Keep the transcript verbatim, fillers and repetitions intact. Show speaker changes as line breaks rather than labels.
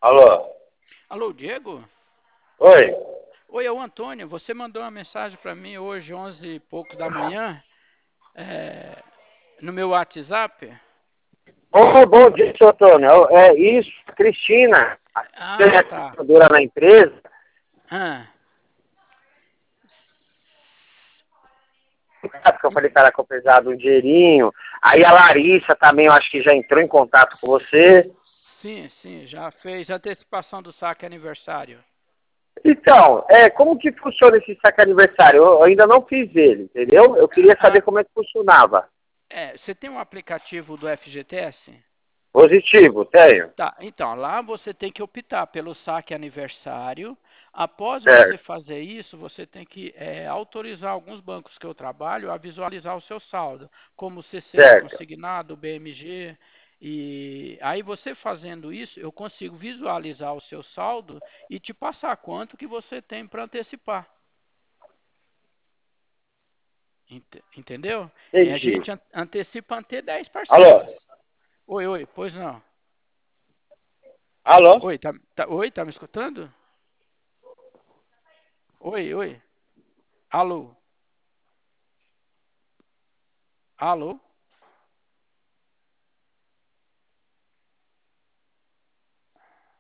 Alô?
Alô, Diego?
Oi?
Oi, é o Antônio. Você mandou uma mensagem para mim hoje, onze e pouco da manhã, é, no meu WhatsApp.
Oh, bom dia, seu Antônio. É isso, Cristina, a
Ah, tá.
diretora na empresa,
Ah,
que eu falei para ela que eu precisava de um dinheirinho. Aí a Larissa também, eu acho que já entrou em contato com você.
sim, sim, já fez antecipação do saque aniversário.
Então, é, como que funciona esse saque aniversário? Eu ainda não fiz ele, entendeu? Eu queria saber
Ah,
como é que funcionava.
é, você tem um aplicativo do F G T S?
Positivo, tenho.
Tá, então, lá você tem que optar pelo saque aniversário. Após você
Certo,
fazer isso, você tem que é, autorizar alguns bancos que eu trabalho a visualizar o seu saldo, como o C C,
certo.
consignado, B M G. E aí você fazendo isso, eu consigo visualizar o seu saldo e te passar quanto que você tem para antecipar. Ent- Entendeu? E a
Entendi.
gente an- antecipa até dez
Alô?
parcelas. Oi, oi, pois não.
Alô?
Oi, tá, tá, oi, tá me escutando? Oi, oi. Alô? Alô?